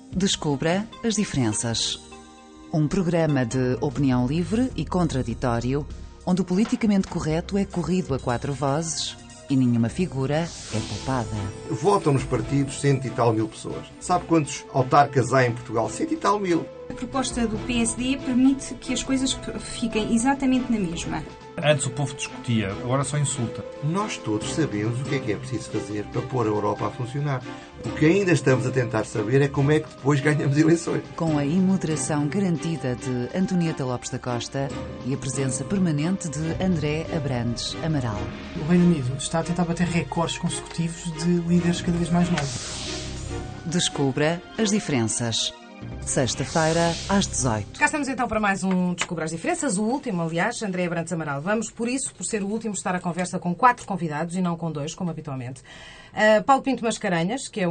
Descubra as diferenças. Um programa de opinião livre e contraditório, onde o politicamente correto é corrido a quatro vozes e nenhuma figura é poupada. Votam nos partidos 100 e tal mil pessoas. Sabe quantos autarcas há em Portugal? 100 e tal mil. A proposta do PSD permite que as coisas fiquem exatamente na mesma. Antes o povo discutia, agora só insulta. Nós todos sabemos o que é preciso fazer para pôr a Europa a funcionar. O que ainda estamos a tentar saber é como é que depois ganhamos eleições. Com a imoderação garantida de Antonieta Lopes da Costa e a presença permanente de André Abrantes Amaral. O Reino Unido está a tentar bater recordes consecutivos de líderes cada vez mais novos. Descubra as diferenças. Sexta-feira, às 18. Cá estamos então para mais um Descubra as Diferenças, o último, aliás, André Abrantes Amaral. Vamos, por ser o último, estar à conversa com 4 convidados e não com 2, como habitualmente. Paulo Pinto Mascarenhas, que é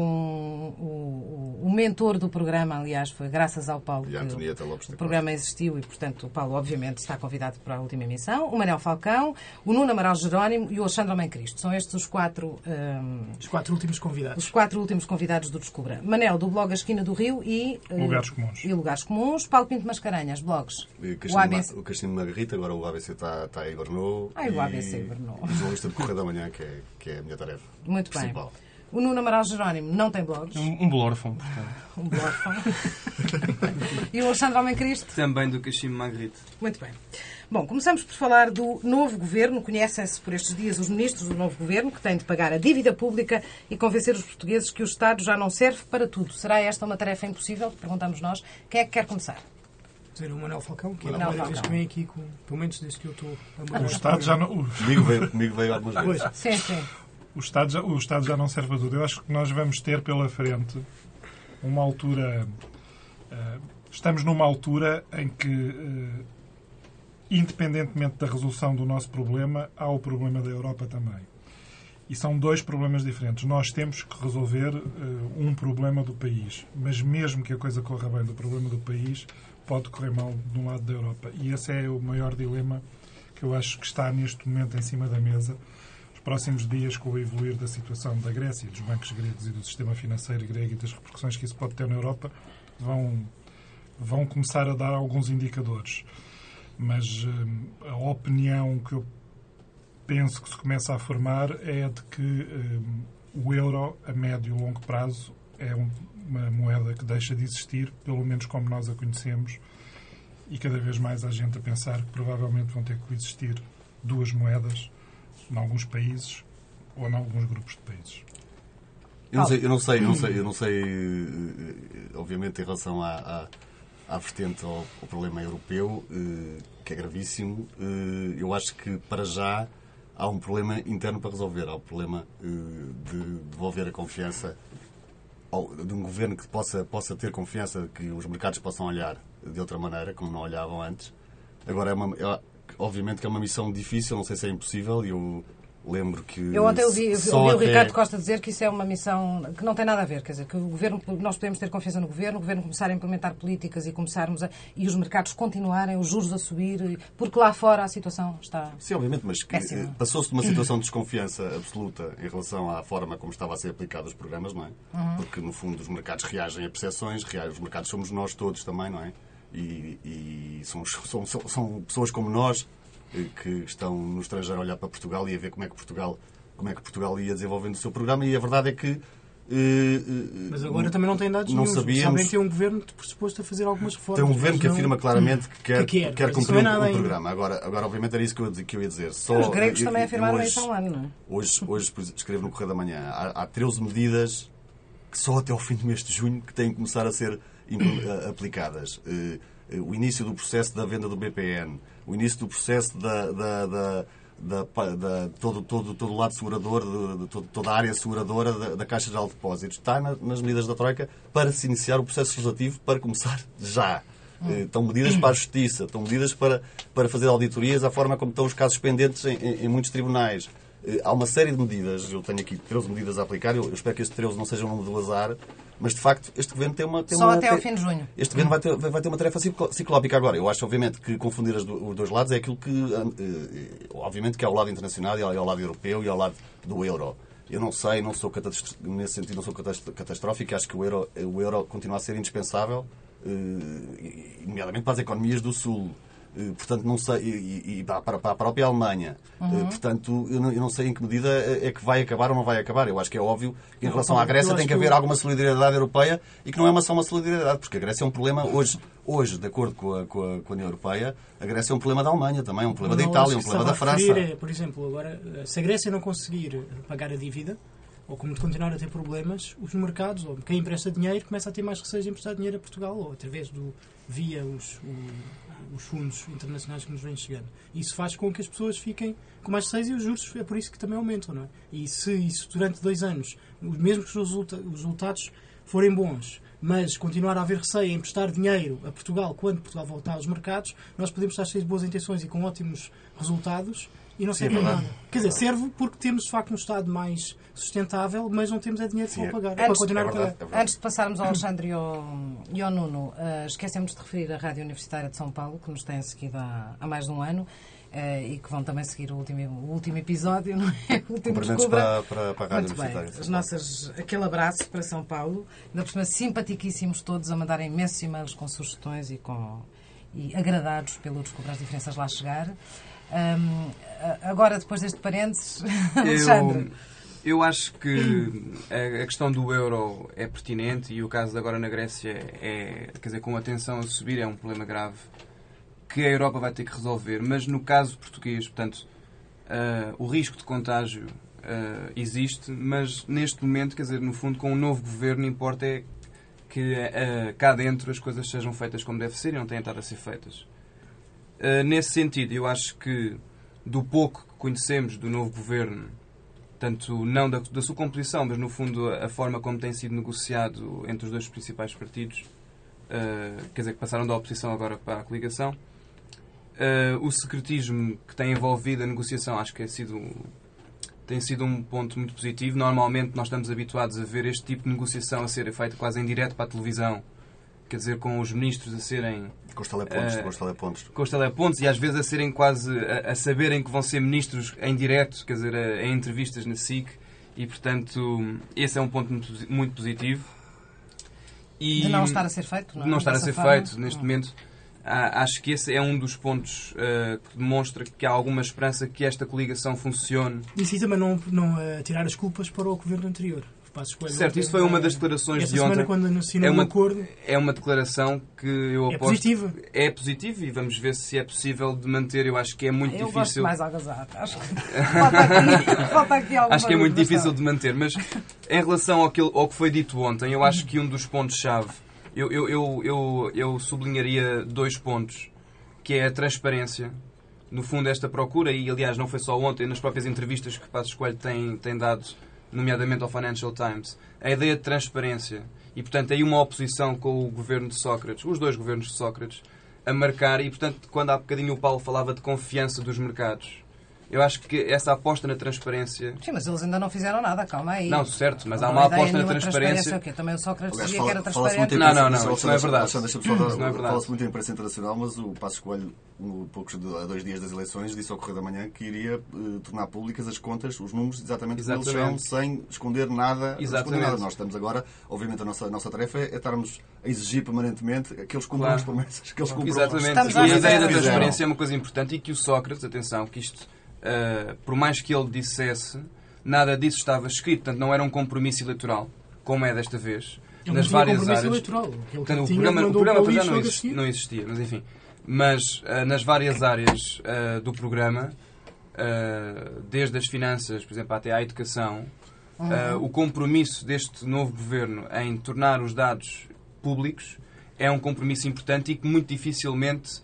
o mentor do programa, aliás, foi graças ao Paulo e a Antonieta Lopes que o programa existiu e, portanto, o Paulo, obviamente, está convidado para a última emissão. O Manel Falcão, o Nuno Amaral Jerónimo e o Alexandre Homem Cristo. São estes os 4... Os 4 últimos convidados. Os 4 últimos convidados do Descubra. Manel, do blog A Esquina do Rio e... Lugares Comuns. E Lugares Comuns. Paulo Pinto Mascarenhas, blogs. O Castelo Margarita, agora o ABC está a hibernou. O ABC hibernou. E jornalista de Correio da Manhã, que é a minha tarefa muito principal. Bem. O Nuno Amaral Jerónimo não tem blogs. Um blórfão, portanto. Um blórfão. E o Alexandre Homem Cristo? Também do Cachimbo Margarita. Muito bem. Bom, começamos por falar do novo governo. Conhecem-se por estes dias os ministros do novo governo, que têm de pagar a dívida pública e convencer os portugueses que o Estado já não serve para tudo. Será esta uma tarefa impossível? Perguntamos nós. Quem é que quer começar? Dizer o Manuel Falcão, que é a primeira vez que vem aqui, pelo menos desde que eu estou a O Estado já não... Comigo veio algumas vezes. Sim, sim. O Estado já não serve a tudo. Eu acho que nós vamos ter pela frente uma altura... estamos numa altura em que, independentemente da resolução do nosso problema, há o problema da Europa também. E são 2 problemas diferentes. Nós temos que resolver um problema do país. Mas mesmo que a coisa corra bem do problema do país, pode correr mal de um lado da Europa. E esse é o maior dilema que eu acho que está neste momento em cima da mesa. Os próximos dias, com o evoluir da situação da Grécia, dos bancos gregos e do sistema financeiro grego e das repercussões que isso pode ter na Europa, vão começar a dar alguns indicadores. Mas a opinião que eu penso que se começa a formar é de que o euro, a médio e longo prazo, é uma moeda que deixa de existir, pelo menos como nós a conhecemos, e cada vez mais há gente a pensar que provavelmente vão ter que coexistir 2 moedas em alguns países ou em alguns grupos de países. Eu não sei, obviamente, em relação à vertente ao problema europeu, que é gravíssimo. Eu acho que, para já, há um problema interno para resolver. Há o problema de devolver a confiança de um governo que possa ter confiança, que os mercados possam olhar de outra maneira, como não olhavam antes. Agora, obviamente que é uma missão difícil, não sei se é impossível, e eu lembro que... Eu ontem ouvi o Ricardo Costa dizer que isso é uma missão que não tem nada a ver, quer dizer, que o governo, nós podemos ter confiança no governo começar a implementar políticas e e os mercados continuarem, os juros a subir, porque lá fora a situação está... Sim, obviamente, mas passou-se de uma situação de desconfiança absoluta em relação à forma como estava a ser aplicado os programas, não é? Porque, no fundo, os mercados reagem a percepções, os mercados somos nós todos também, não é? E são pessoas como nós que estão no estrangeiro a olhar para Portugal e a ver como é que Portugal ia desenvolvendo o seu programa, e a verdade é que mas agora também não tem dados nenhum. Sabem que tem um governo disposto a fazer algumas reformas. Tem um governo que afirma claramente que quer cumprir o programa. Agora, obviamente, era isso que eu ia dizer. Os gregos também afirmaram isso há um ano, não é? Hoje escrevo no Correio da Manhã, há 13 medidas que só até ao fim do mês de junho que têm que começar a ser aplicadas. O início do processo da venda do BPN, o início do processo todo o lado segurador, toda a área seguradora da Caixa Geral de Depósitos, está nas medidas da Troika para se iniciar o processo legislativo, para começar já. Estão medidas para a Justiça, estão medidas para fazer auditorias à forma como estão os casos pendentes em muitos tribunais. Há uma série de medidas, eu tenho aqui 13 medidas a aplicar, eu espero que este 13 não seja um número do azar, mas de facto este governo tem uma... Só até ao fim de junho. Este governo vai ter uma tarefa ciclópica agora. Eu acho, obviamente, que confundir os 2 lados é aquilo que, obviamente, que é ao lado internacional e ao lado europeu e ao lado do euro. Eu não sei, nesse sentido não sou catastrófico, acho que o euro continua a ser indispensável, nomeadamente para as economias do Sul. Portanto, não sei, e para a própria Alemanha. Portanto, eu não sei em que medida é que vai acabar ou não vai acabar. Eu acho que é óbvio que em relação à Grécia tem que haver alguma solidariedade europeia e que não é só uma solidariedade, porque a Grécia é um problema, hoje de acordo com a União Europeia, a Grécia é um problema da Alemanha também, é um problema da Itália, é um problema da França. Por exemplo, agora, se a Grécia não conseguir pagar a dívida, ou como de continuar a ter problemas, os mercados, ou quem empresta dinheiro, começa a ter mais receios de emprestar dinheiro a Portugal, ou através via os fundos internacionais que nos vêm chegando. Isso faz com que as pessoas fiquem com mais receios e os juros é por isso que também aumentam, não é? E se isso durante 2 anos, mesmo que os resultados forem bons, mas continuar a haver receio em emprestar dinheiro a Portugal quando Portugal voltar aos mercados, nós podemos estar cheios de boas intenções e com ótimos resultados e não serve para nada. Quer dizer, serve porque temos de facto um Estado mais sustentável, mas não temos dinheiro para pagar. Para continuar a pagar. Antes de passarmos ao Alexandre e ao Nuno, esquecemos de referir a Rádio Universitária de São Paulo, que nos tem seguido há mais de um ano e que vão também seguir o último episódio, não é? O último Descubra. Para a Rádio Universitária. Aquele abraço para São Paulo, ainda por cima simpatiquíssimos todos a mandarem imensos e-mails com sugestões e agradados pelo Descubra as Diferenças lá chegar. Agora, depois deste parênteses, Alexandre. Eu acho que a questão do euro é pertinente e o caso de agora na Grécia quer dizer, com a tensão a subir, é um problema grave que a Europa vai ter que resolver. Mas no caso português, portanto, o risco de contágio existe, mas neste momento, quer dizer, no fundo, com um novo governo, importa é que cá dentro as coisas sejam feitas como deve ser e não tenham estado a ser feitas. Nesse sentido, eu acho que do pouco que conhecemos do novo governo, tanto não da sua composição, mas no fundo a forma como tem sido negociado entre os 2 principais partidos, quer dizer, que passaram da oposição agora para a coligação, o secretismo que tem envolvido a negociação acho que tem sido um ponto muito positivo. Normalmente nós estamos habituados a ver este tipo de negociação a ser feita quase em direto para a televisão, quer dizer, com os ministros a serem... Com os telepontos e às vezes a serem quase... a saberem que vão ser ministros em direto, quer dizer, em entrevistas na SIC. E, portanto, esse é um ponto muito positivo. E de não estar a ser feito, não é? De não estar a ser feito, neste momento. Acho que esse é um dos pontos que demonstra que há alguma esperança que esta coligação funcione. E sim, também não tirar as culpas para o governo anterior. Certo, isso foi uma das declarações de ontem. Quando assinou acordo. É uma declaração que eu aposto... positiva. É positiva e vamos ver se é possível de manter. Eu acho que é muito difícil... Eu gosto mais algazarra. Acho que falta aqui alguma Acho que é muito difícil de manter. Mas em relação ao que foi dito ontem, eu acho que um dos pontos-chave... Eu sublinharia 2 pontos, que é a transparência. No fundo, esta procura, e aliás não foi só ontem, nas próprias entrevistas que Passos Coelho tem dado, nomeadamente ao Financial Times, a ideia de transparência. E, portanto, aí uma oposição com o governo de Sócrates, os 2 governos de Sócrates, a marcar. E, portanto, quando há bocadinho o Paulo falava de confiança dos mercados, eu acho que essa aposta na transparência... Sim, mas eles ainda não fizeram nada, calma aí. Não, certo, mas há uma aposta na transparência... Também o Sócrates dizia que era transparente. Não, isso não é verdade. Fala-se muito em imprensa internacional, mas o Passos Coelho, há 2 dias das eleições, disse ao Correio da Manhã que iria tornar públicas as contas, os números, exatamente como eles são, sem esconder nada. Nós estamos agora, obviamente, a nossa tarefa é estarmos a exigir permanentemente que eles cumpram as promessas que eles cumprem. Exatamente. E a ideia da transparência é uma coisa importante e que o Sócrates, atenção, que isto... por mais que ele dissesse, nada disso estava escrito, portanto não era um compromisso eleitoral, como é desta vez, nas várias áreas. Eleitoral. O programa para já não existia, mas enfim. Mas nas várias áreas do programa, desde as finanças, por exemplo, até à educação, o compromisso deste novo governo em tornar os dados públicos é um compromisso importante e que muito dificilmente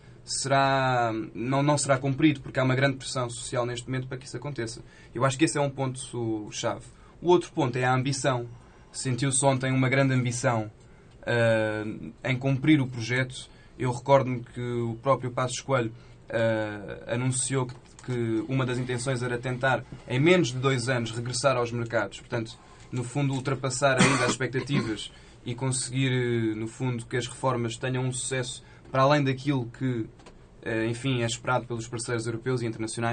não será cumprido, porque há uma grande pressão social neste momento para que isso aconteça. Eu acho que esse é um ponto-chave. O outro ponto é a ambição. Sentiu-se ontem uma grande ambição em cumprir o projeto. Eu recordo-me que o próprio Passos Coelho anunciou que uma das intenções era tentar, em menos de 2 anos, regressar aos mercados. Portanto, no fundo, ultrapassar ainda as expectativas e conseguir, no fundo, que as reformas tenham um sucesso para além daquilo que, enfim, é esperado pelos parceiros europeus e internacionais.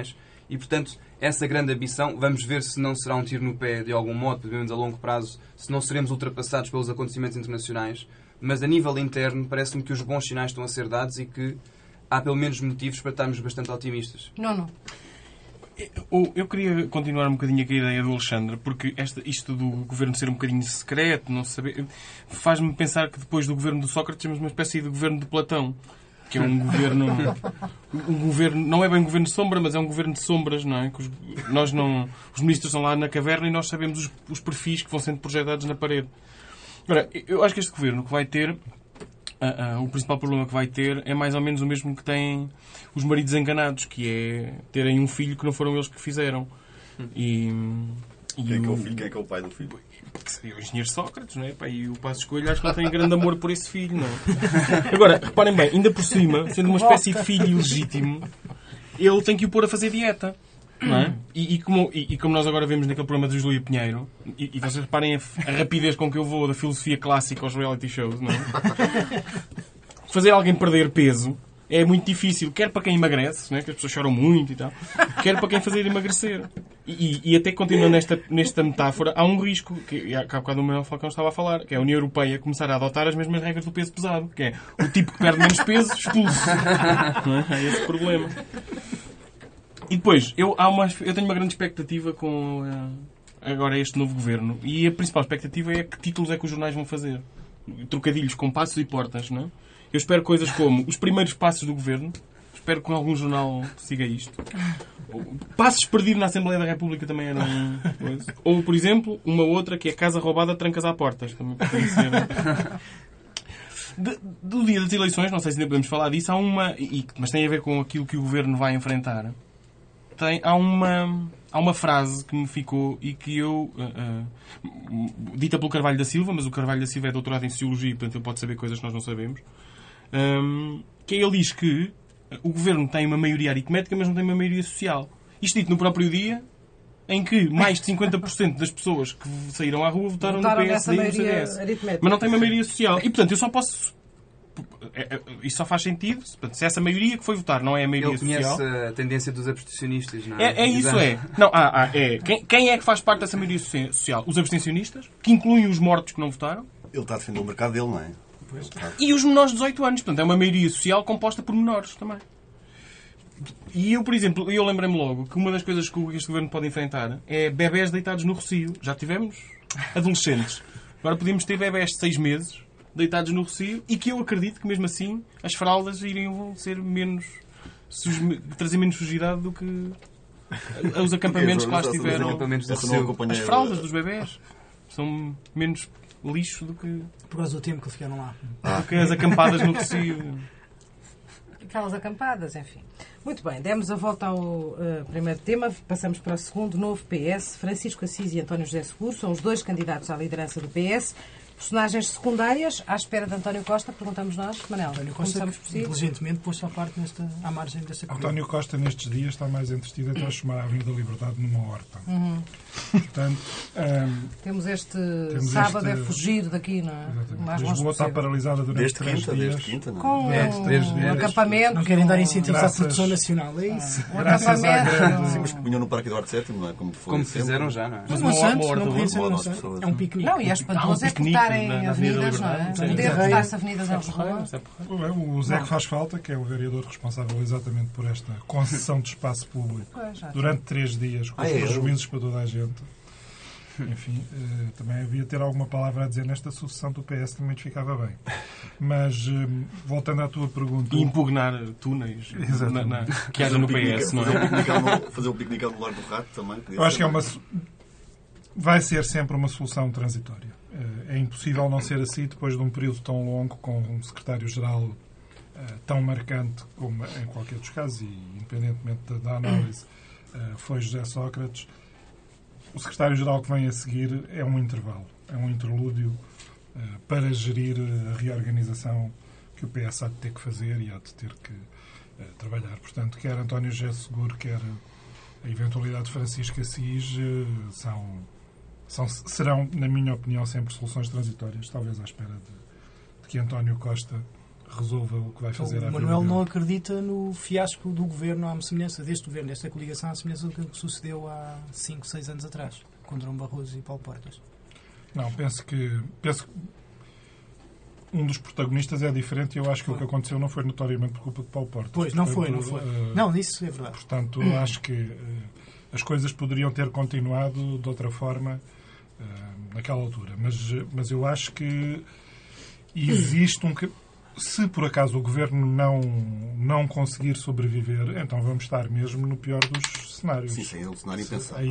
E, portanto, essa grande ambição, vamos ver se não será um tiro no pé de algum modo, pelo menos a longo prazo, se não seremos ultrapassados pelos acontecimentos internacionais. Mas, a nível interno, parece-me que os bons sinais estão a ser dados e que há, pelo menos, motivos para estarmos bastante otimistas. Não. Eu queria continuar um bocadinho com a ideia do Alexandre, porque isto do governo ser um bocadinho secreto, não saber, faz-me pensar que depois do governo do Sócrates temos uma espécie de governo de Platão, que é um governo... Um governo não é bem um governo de sombra, mas é um governo de sombras, não é? Que os ministros estão lá na caverna e nós sabemos os perfis que vão sendo projetados na parede. Agora, eu acho que este governo que vai ter... o principal problema que vai ter é mais ou menos o mesmo que têm os maridos enganados, que é terem um filho que não foram eles que fizeram. Quem é que é o filho? Quem é que é o pai do filho? Porque seria o engenheiro Sócrates, não é? E o Passos Coelho acho que não tem grande amor por esse filho, não é? Agora, reparem bem, ainda por cima, sendo uma espécie de filho ilegítimo, ele tem que o pôr a fazer dieta. Não é? E como nós agora vemos naquele programa de Júlia Pinheiro, e vocês reparem a rapidez com que eu vou da filosofia clássica aos reality shows, não é? Fazer alguém perder peso é muito difícil, quer para quem emagrece, não é? Que as pessoas choram muito e tal, quer para quem fazer emagrecer. E até continuando nesta metáfora, há um risco, que há bocado o Manuel Falcão estava a falar, que é a União Europeia começar a adotar as mesmas regras do peso pesado, que é o tipo que perde menos peso, expulso. Não é? Há esse problema. E depois, eu tenho uma grande expectativa com agora este novo governo. E a principal expectativa é que títulos é que os jornais vão fazer. Trocadilhos com passos e portas, não é? Eu espero coisas como os primeiros passos do governo. Espero que algum jornal siga isto. Passos perdidos na Assembleia da República também era coisa. Ou, por exemplo, uma outra que é casa roubada, trancas à portas. Também pode ser. Do dia das eleições, não sei se ainda podemos falar disso, mas tem a ver com aquilo que o governo vai enfrentar. Há uma frase que me ficou e que eu... dita pelo Carvalho da Silva, mas o Carvalho da Silva é doutorado em Sociologia, portanto ele pode saber coisas que nós não sabemos. Que ele diz que o governo tem uma maioria aritmética, mas não tem uma maioria social. Isto dito no próprio dia em que mais de 50% das pessoas que saíram à rua votaram no PSD e no CDS. Mas não tem uma maioria social. E, portanto, eu só posso... Isso só faz sentido se essa maioria que foi votar não é a maioria social. Ele conhece a tendência dos abstencionistas, não é? É isso, é. Não, quem é que faz parte dessa maioria social? Os abstencionistas, que incluem os mortos que não votaram. Ele está a defender o mercado dele, não é? E os menores de 18 anos. Portanto, é uma maioria social composta por menores também. E eu, por exemplo, lembrei-me logo que uma das coisas que este governo pode enfrentar é bebés deitados no rocio. Já tivemos adolescentes. Agora podemos ter bebés de 6 meses deitados no rocio e que eu acredito que, mesmo assim, as fraldas iriam ser trazer menos sujidade do que os acampamentos que lá estiveram. As fraldas dos bebés são menos lixo do que... Por causa do tempo que ficaram lá. Do que as acampadas no rocio. Aquelas acampadas, enfim. Muito bem, demos a volta ao primeiro tema, passamos para o segundo. Novo PS. Francisco Assis e António José Seguro são os dois candidatos à liderança do PS. Personagens secundárias, à espera de António Costa, perguntamos nós. Manel, António Costa, começamos por si. Inteligentemente, pôs-se à parte à margem dessa corrida. António Costa, nestes dias, está mais entretido a transformar a Avenida da Liberdade numa horta. Portanto, temos sábado é fugir daqui, não é? Lisboa está paralisada durante 3 dias. Desde quinta, não é? Com 3 dias. um acampamento. Não querem dar incentivos à produção nacional, é isso? Um acampamento. Sim, mas punham no Parque Eduardo VII, não é? Como fizeram já, não é? Mas não é um piquenique. Não, e é espantoso é cortarem avenidas, não é? Poder cortar-se avenidas em Lisboa. O Zé que faz falta, que é o vereador responsável exatamente por esta concessão de espaço público durante 3 dias, com prejuízos para toda a gente. Enfim, também havia ter alguma palavra a dizer nesta sucessão do PS, também te ficava bem. Mas, voltando à tua pergunta... E impugnar túneis que haja no PS, não é? Fazer o piquenique no Lar do Rato também. Eu acho que vai ser sempre uma solução transitória. É impossível não ser assim depois de um período tão longo, com um secretário-geral tão marcante como em qualquer dos casos, e independentemente da análise, foi José Sócrates. O secretário-geral que vem a seguir é um intervalo, é um interlúdio para gerir a reorganização que o PS há de ter que fazer e há de ter que trabalhar. Portanto, quer António José Seguro, quer a eventualidade de Francisco Assis serão, na minha opinião, sempre soluções transitórias, talvez à espera de que António Costa resolva o que vai fazer à O vida Manuel dele. não acredita no fiasco do governo, à semelhança deste governo, desta coligação, à semelhança do que sucedeu há 5, 6 anos atrás, com Durão Barroso e Paulo Portas. Não, penso que um dos protagonistas é diferente e eu acho que o que aconteceu não foi notoriamente por culpa de Paulo Portas. Pois, não foi. Portanto, Não, isso é verdade. Portanto, acho que as coisas poderiam ter continuado de outra forma naquela altura. Mas eu acho que existe se por acaso o governo não conseguir sobreviver, então vamos estar mesmo no pior dos cenários. Sim, é um cenário impensável.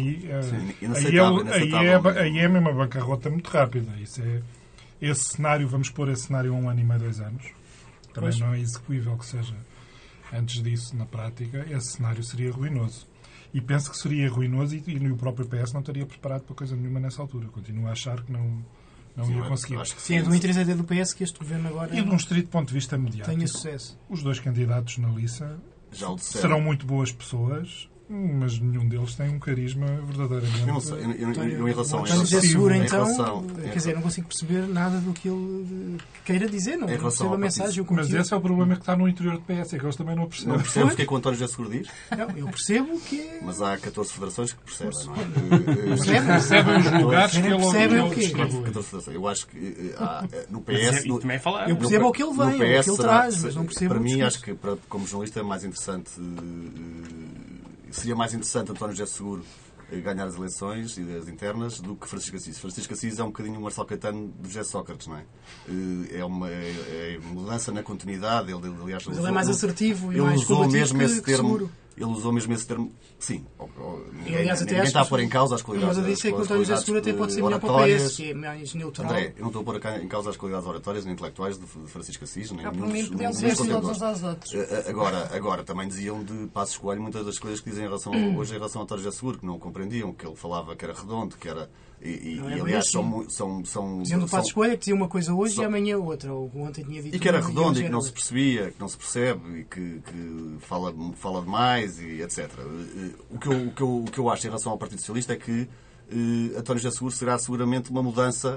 Aí é mesmo uma bancarrota muito rápida. Esse cenário, vamos pôr esse cenário a 1 ano e meio, 2 anos. Também não é execuível que seja antes disso na prática. Esse cenário seria ruinoso. E penso que seria ruinoso e o próprio PS não estaria preparado para coisa nenhuma nessa altura. Continuo a achar que não ia conseguir. Sim, é do interesse até do PS que este governo agora E de um estrito ponto de vista mediático. tenha sucesso. Os 2 candidatos na liça serão muito boas pessoas, mas nenhum deles tem um carisma verdadeiramente... Eu não sei, em relação a António José Seguro, então, relação- quer dizer, não consigo perceber nada do que ele queira dizer, não percebo a mensagem, o Mas conteúdo. esse é o problema que está no interior do PS, é que eles também não percebem. Não percebes o que é que o António José Seguro diz? Não, eu percebo que é... Mas há 14 federações que percebem, não é? Percebem os lugares que ele Percebem o quê? distribui. 14 federações. Eu acho que no Mas PS... e também é falar. Eu percebo ao que ele vem, ao que ele traz, mas não percebo Para o mim, discurso. acho que como jornalista é mais interessante... Seria mais interessante António José Seguro ganhar as eleições e as internas do que Francisco Assis. Francisco Assis é um bocadinho o Marcelo Caetano do José Sócrates, não é? É uma mudança na continuidade. Aliás, Mas ele é mais assertivo e mais combativo que Seguro. Ele usou mesmo esse termo. Sim. Aliás, até ninguém está a pôr em causa as qualidades. Mas eu disse que o António José Seguro até pode ser melhor para o PS, que é mais neutral. André, eu não estou a pôr em causa as qualidades oratórias nem intelectuais de Francisco Assis. Nem Por mim, podiam ser todos aos outros. Agora, também diziam de Passos Coelho muitas das coisas que dizem hoje em relação ao António José Seguro, que não compreendiam, que ele falava que era redondo, que era... E aliás, são... Dizendo o Passos Coelho, que dizia uma coisa hoje e amanhã outra. Ou ontem tinha dito... E que era redondo e que não se percebia, que não se percebe e que fala demais e etc. O que eu acho em relação ao Partido Socialista é que António José Seguro será seguramente uma mudança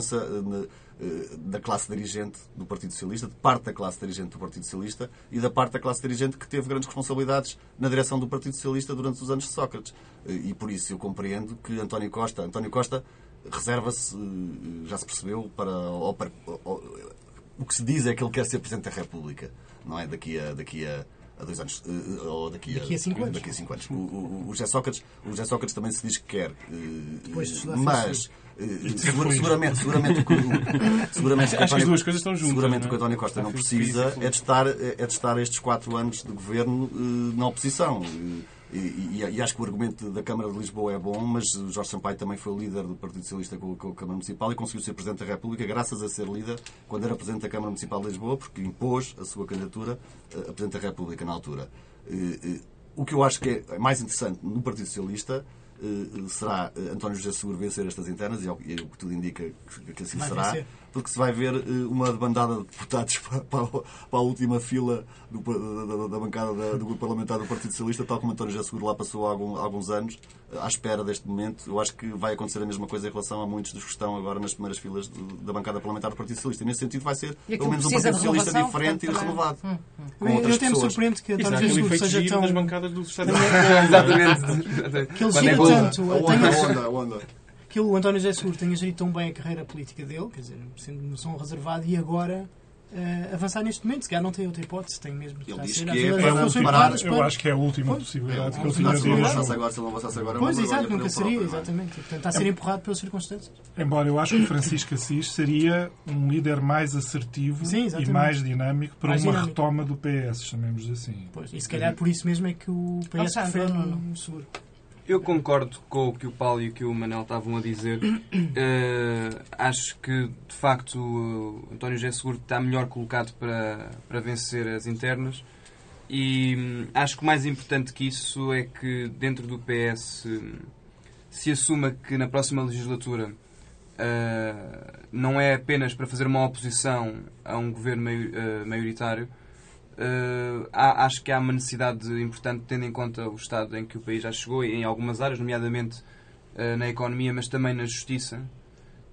da classe dirigente do Partido Socialista, de parte da classe dirigente do Partido Socialista e da parte da classe dirigente que teve grandes responsabilidades na direção do Partido Socialista durante os anos de Sócrates. E por isso eu compreendo que António Costa reserva-se, já se percebeu, o que se diz é que ele quer ser Presidente da República, não é? Daqui a 2 anos, ou daqui a 5 anos. Daqui a 5 anos. O José Sócrates também se diz que quer, mas seguramente Acho que as duas coisas estão juntas. Seguramente o que António Costa não precisa é de estar estes 4 anos de governo na oposição. E acho que o argumento da Câmara de Lisboa é bom, mas Jorge Sampaio também foi líder do Partido Socialista com a Câmara Municipal e conseguiu ser Presidente da República graças a ser líder quando era Presidente da Câmara Municipal de Lisboa, porque impôs a sua candidatura a Presidente da República na altura. O que eu acho que é mais interessante no Partido Socialista será António José Seguro vencer estas internas, e o que tudo indica que assim será, porque se vai ver uma bandada de deputados para a última fila da bancada do grupo parlamentar do Partido Socialista, tal como António José Seguro lá passou há alguns anos, à espera deste momento. Eu acho que vai acontecer a mesma coisa em relação a muitos dos que estão agora nas primeiras filas da bancada parlamentar do Partido Socialista. E nesse sentido vai ser pelo menos um Partido Socialista diferente e renovado. Eu até me surpreendo que António José Seguro seja tão... nas bancadas do Estado. Exatamente. Que ele gira tanto... A onda. Que o António José Seguro tenha gerido tão bem a carreira política dele, quer dizer, sendo noção reservada, e agora avançar neste momento, se calhar não tem outra hipótese, tem mesmo de Ele diz ser que eu acho que é a última possibilidade que ele tinha de Se ele não avançasse agora, pois, exato, nunca seria, exatamente. Portanto, está a ser empurrado pelas circunstâncias. Embora eu acho que Francisco Assis seria um líder mais assertivo e mais dinâmico para uma retoma do PS, chamemos assim. Pois, e se calhar por isso mesmo é que o PS prefere um Seguro. Eu concordo com o que o Paulo e o que o Manel estavam a dizer. Acho que, de facto, o António José Seguro está melhor colocado para vencer as internas. E acho que o mais importante que isso é que, dentro do PS, se assuma que na próxima legislatura não é apenas para fazer uma oposição a um governo maioritário. Acho que há uma necessidade importante, tendo em conta o estado em que o país já chegou, em algumas áreas, nomeadamente na economia, mas também na justiça,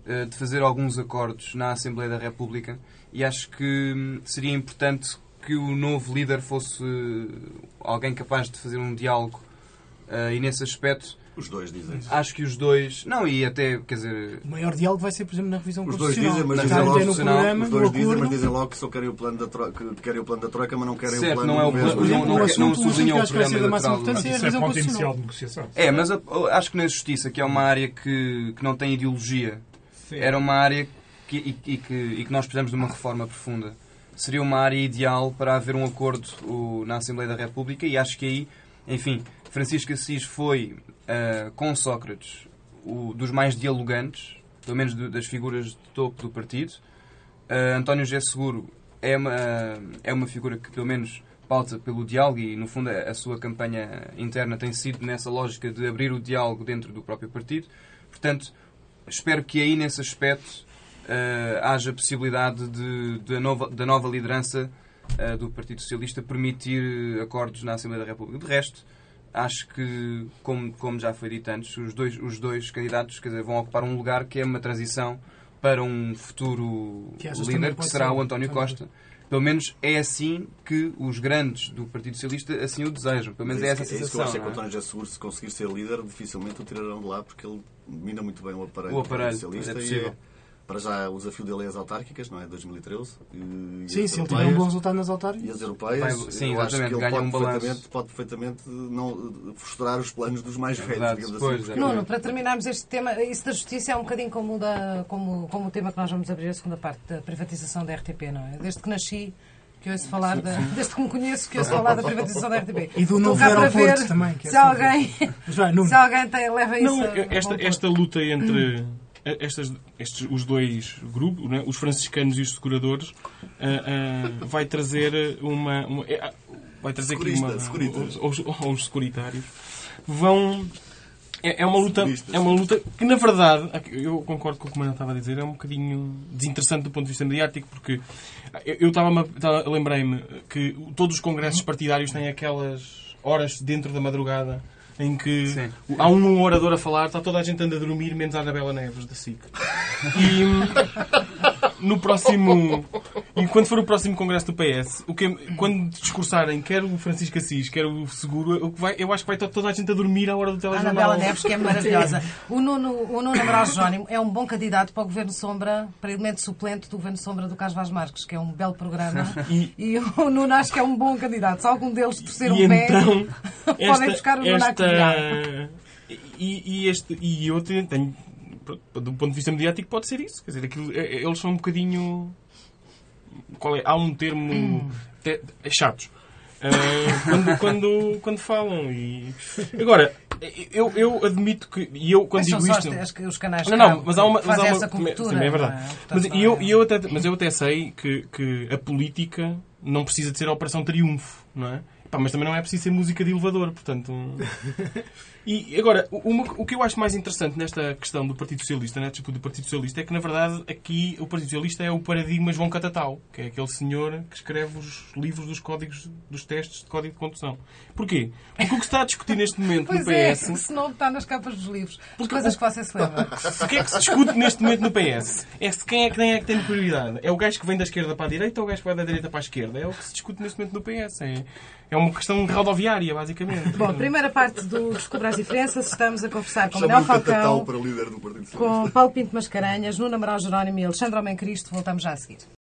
de fazer alguns acordos na Assembleia da República e acho que seria importante que o novo líder fosse alguém capaz de fazer um diálogo e nesse aspecto os dois dizem isso. acho que os dois não, e até, quer dizer, O maior diálogo vai ser, por exemplo, na revisão Os dois constitucional. dizem, mas Na dizem revisão logo, constitucional, os dois dizem, mas dizem logo que só querem o plano da troika, que querem o plano da troika, mas não querem certo, o plano não é o do governo. plano, não assunto sublinham que o acho que vai ser programa da máxima eleitoral. importância é a Isso é revisão ponto inicial constitucional. de negociação. Mas eu acho que na justiça, que é uma área que não tem ideologia, Sim. era uma área que nós precisamos de uma reforma profunda. Seria uma área ideal para haver um acordo na Assembleia da República e acho que aí, enfim, Francisco Assis foi, com Sócrates, dos mais dialogantes, pelo menos das figuras de topo do partido. António José Seguro é uma figura que, pelo menos, pauta pelo diálogo e, no fundo, a sua campanha interna tem sido nessa lógica de abrir o diálogo dentro do próprio partido. Portanto, espero que aí, nesse aspecto, haja possibilidade da nova liderança do Partido Socialista permitir acordos na Assembleia da República. De resto, acho que, como já foi dito antes, os dois candidatos, quer dizer, vão ocupar um lugar que é uma transição para um futuro líder, que será o António Costa. Pelo menos é assim que os grandes do Partido Socialista assim o desejam. Pelo menos é essa a sensação. É isso que eu acho, é que o António José Seguro, se conseguir ser líder, dificilmente o tirarão de lá, porque ele domina muito bem o aparelho do Partido Socialista. É possível. Para já, o desafio dele é as autárquicas, não é? 2013. Sim, se ele tiver um bom resultado nas E autárquicas. as europeias, sim, eu acho que ele ganha um balanço. pode perfeitamente não frustrar os planos dos mais velhos, verdade, digamos pois, assim. porque- Nuno, para terminarmos este tema, isso da justiça é um bocadinho como o tema que nós vamos abrir a segunda parte, da privatização da RTP, não é? Desde que nasci, que ouço falar desde que me conheço, que ouço falar da privatização da RTP. E do Estou novo cá para aeroporto ver também, que é se alguém, Mas vai, Nuno. se alguém leva isso Não, a bom esta luta entre os dois grupos, né, os franciscanos e os seguradores, vai trazer vai trazer aqui os securitários vão. É uma luta que, na verdade, eu concordo com o que o Manuel estava a dizer, é um bocadinho desinteressante do ponto de vista mediático, porque eu lembrei-me que todos os congressos partidários têm aquelas horas dentro da madrugada em que há um orador a falar, está toda a gente anda a dormir, menos a Anabela Neves, da SIC. E quando for o próximo congresso do PS, quando discursarem quer o Francisco Assis, quer o Seguro, eu acho que vai estar toda a gente a dormir à hora do telejornal. Anabela Neves, que é maravilhosa. O Nuno Amaral Jerónimo é um bom candidato para o Governo Sombra, para elemento suplente do Governo Sombra do Carlos Vaz Marques, que é um belo programa. E o Nuno acho que é um bom candidato. Se algum deles torcer um pé, então, podem buscar o Nuno à colher. E eu tenho, do ponto de vista mediático, pode ser isso. Quer dizer, eles são um bocadinho. Há um termo chatos quando falam. Agora, eu admito que. E eu, quando digo isto. Os canais mas há uma. essa cobertura. Sim, é verdade. Mas eu até sei que a política não precisa de ser a Operação Triunfo, não é? Mas também não é preciso ser música de elevador, portanto... E agora, o que eu acho mais interessante nesta questão do Partido Socialista, na disputa do Partido Socialista, é que, na verdade, aqui o Partido Socialista é o paradigma João Catatal, que é aquele senhor que escreve os livros dos códigos, dos testes de código de condução. Porquê? Porque o que se está a discutir neste momento no PS... Pois é, se não está nas capas dos livros. As coisas que você se lembra. O que é que se discute neste momento no PS? É quem é que tem prioridade? É o gajo que vem da esquerda para a direita ou o gajo que vai da direita para a esquerda? É o que se discute neste momento no PS. É uma questão rodoviária, basicamente. Bom, primeira parte do Descobrir as Diferenças. Estamos a conversar com Manuel Falcão, para líder do Partido Socialista. com Paulo Pinto Mascarenhas, Nuno Amaral Jerónimo e Alexandre Homem Cristo. Voltamos já a seguir.